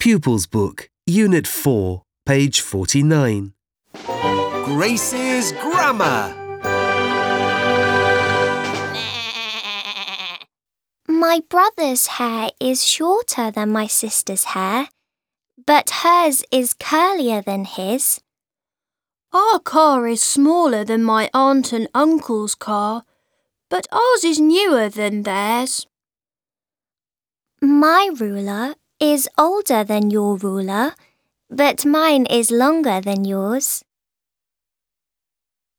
Pupils Book, Unit 4, page 49. Grace's Grammar. My brother's hair is shorter than my sister's hair, but hers is curlier than his. Our car is smaller than my aunt and uncle's car, but ours is newer than theirs. My ruler is older than your ruler, but mine is longer than yours.